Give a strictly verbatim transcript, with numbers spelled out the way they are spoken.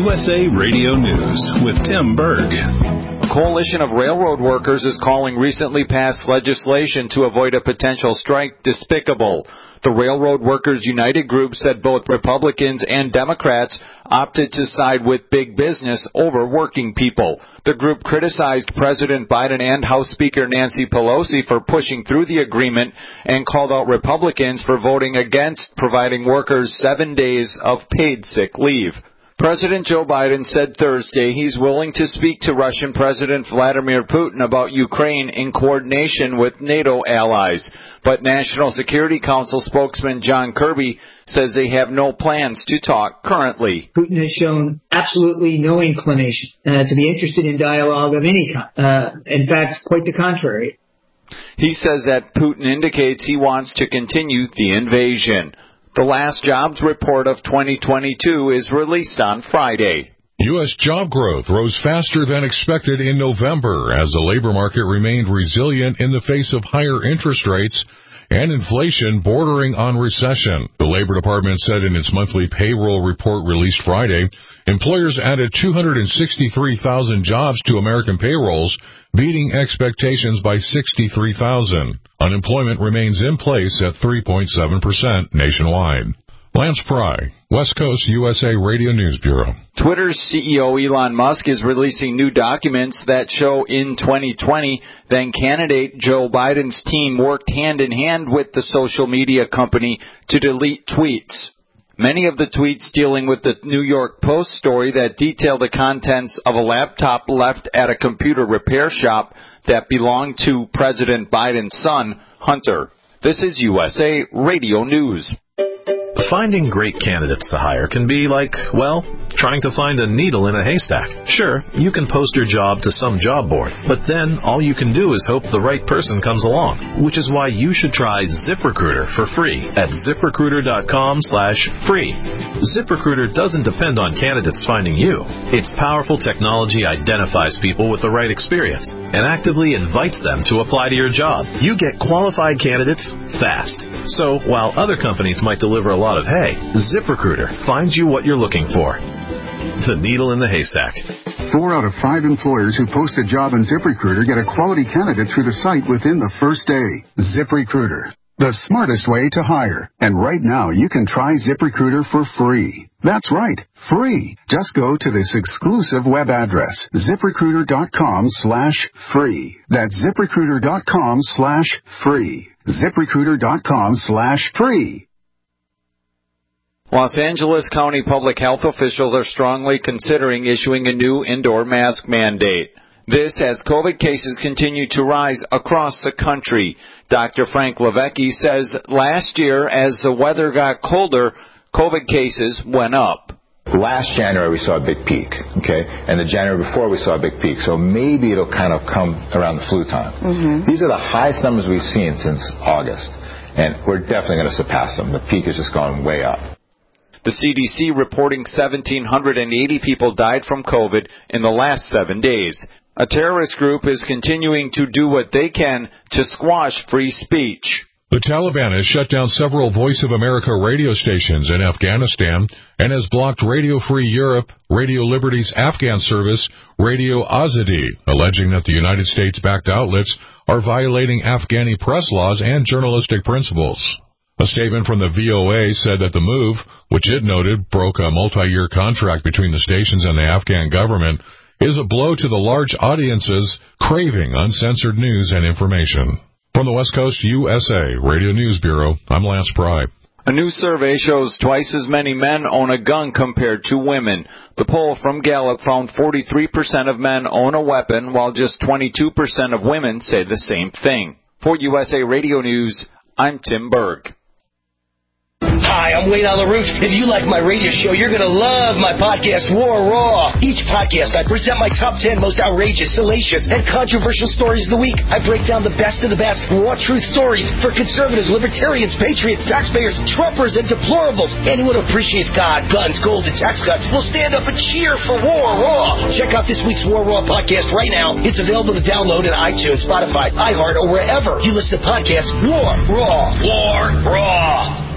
U S A Radio News with Tim Berg. A coalition of railroad workers is calling recently passed legislation to avoid a potential strike despicable. The Railroad Workers United group said both Republicans and Democrats opted to side with big business over working people. The group criticized President Biden and House Speaker Nancy Pelosi for pushing through the agreement and called out Republicans for voting against providing workers seven days of paid sick leave. President Joe Biden said Thursday he's willing to speak to Russian President Vladimir Putin about Ukraine in coordination with NATO allies. But National Security Council spokesman John Kirby says they have no plans to talk currently. Putin has shown absolutely no inclination uh, to be interested in dialogue of any kind. Uh, in fact, quite the contrary. He says that Putin indicates he wants to continue the invasion. The last jobs report of twenty twenty-two is released on Friday. U S job growth rose faster than expected in November as the labor market remained resilient in the face of higher interest rates and inflation bordering on recession. The Labor Department said in its monthly payroll report released Friday, employers added two hundred sixty-three thousand jobs to American payrolls, beating expectations by sixty-three thousand. Unemployment remains in place at three point seven percent nationwide. Lance Pry, West Coast U S A Radio News Bureau. Twitter's C E O Elon Musk is releasing new documents that show in twenty twenty, then candidate Joe Biden's team worked hand-in-hand with the social media company to delete tweets. Many of the tweets dealing with the New York Post story that detail the contents of a laptop left at a computer repair shop that belonged to President Biden's son, Hunter. This is U S A Radio News. Finding great candidates to hire can be like, well, trying to find a needle in a haystack. Sure, you can post your job to some job board, but then all you can do is hope the right person comes along, which is why you should try ZipRecruiter for free at ZipRecruiter.com slash free. ZipRecruiter doesn't depend on candidates finding you. Its powerful technology identifies people with the right experience and actively invites them to apply to your job. You get qualified candidates fast. So while other companies might deliver a lot of hay, ZipRecruiter finds you what you're looking for. The needle in the haystack. Four out of five employers who post a job on ZipRecruiter get a quality candidate through the site within the first day. ZipRecruiter, the smartest way to hire. And right now, you can try ZipRecruiter for free. That's right, free. Just go to this exclusive web address, ZipRecruiter.com slash free. That's ZipRecruiter.com slash free. ZipRecruiter.com slash free. Los Angeles County public health officials are strongly considering issuing a new indoor mask mandate. This as COVID cases continue to rise across the country. Doctor Frank Levecki says last year, as the weather got colder, COVID cases went up. Last January we saw a big peak, okay? And the January before we saw a big peak. So maybe it'll kind of come around the flu time. Mm-hmm. These are the highest numbers we've seen since August. And we're definitely going to surpass them. The peak is just going way up. The C D C reporting one thousand seven hundred eighty people died from COVID in the last seven days. A terrorist group is continuing to do what they can to squash free speech. The Taliban has shut down several Voice of America radio stations in Afghanistan and has blocked Radio Free Europe, Radio Liberty's Afghan service, Radio Azadi, alleging that the United States-backed outlets are violating Afghani press laws and journalistic principles. A statement from the V O A said that the move, which it noted broke a multi-year contract between the stations and the Afghan government, is a blow to the large audiences craving uncensored news and information. From the West Coast U S A Radio News Bureau, I'm Lance Pry. A new survey shows twice as many men own a gun compared to women. The poll from Gallup found forty-three percent of men own a weapon, while just twenty-two percent of women say the same thing. For U S A Radio News, I'm Tim Berg. Hi, I'm Wayne on the Roof. If you like my radio show, you're going to love my podcast, War Raw. Each podcast, I present my top ten most outrageous, salacious, and controversial stories of the week. I break down the best of the best raw truth stories for conservatives, libertarians, patriots, taxpayers, Trumpers, and deplorables. Anyone who appreciates God, guns, gold, and tax cuts will stand up and cheer for War Raw. Check out this week's War Raw podcast right now. It's available to download at iTunes, Spotify, iHeart, or wherever you listen to podcasts. War Raw. War Raw.